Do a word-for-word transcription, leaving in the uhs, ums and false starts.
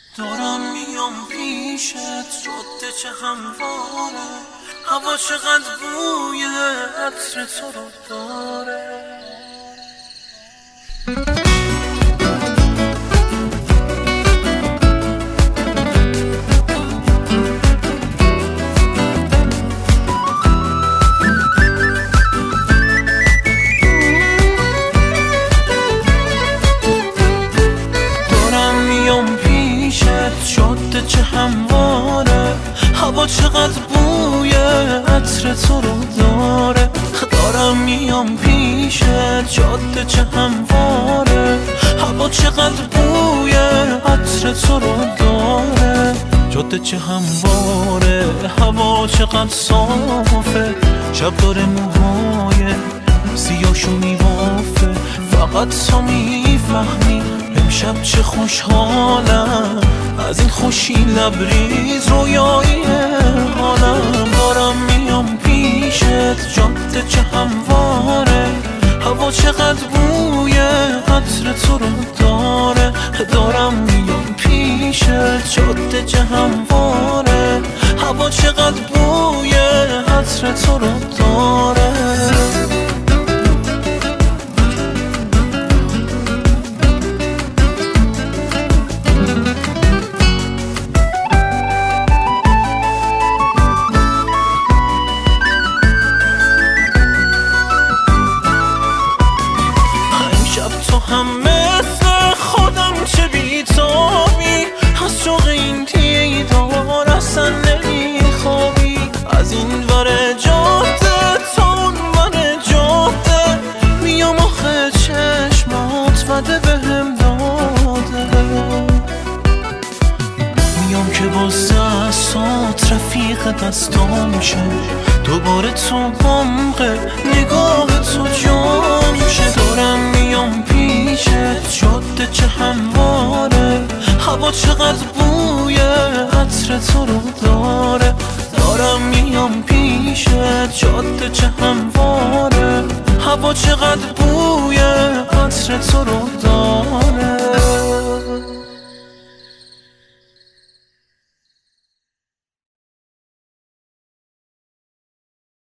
دارم میام پیشت، جاده چه همواره، هوا چقدر بوی عطر تو رو داره. جاده چه همواره، هوا چقدر بوی عطر تو رو داره. دارم میام پیشت، جاده چه همواره، هوا چقدر بوی عطر تو رو داره. جاده چه همواره، هوا چقدر صافه، شب داره موهای سیاهشو میبافه. فقط تو میفهمی امشب چه خوشحالم، از این خوشی لبریز رویایی حالم. دارم میام پیشت، جاده چه همواره، هوا چقدر بوی عطر تو رو داره. دارم میام پیشت، جاده چه همواره، هوا چقدر بوی عطر تو رو داره. هم مثل خودم چه بیتابی، از شوق این دیدار اصلا نمیخوابی. از این ور جاده تا اون ور جاده میام آخه چشمات وده بهم داده. میام که با دستات رفیق دستام شه، دوباره تو عمق نگاه تو جام شه. دارم میام پیشت، جاده چه همواره، هوا چقدر بوی عطر تو رو داره. دارم میام پیشت، جاده چه همواره، هوا چقدر بوی عطر تو رو داره.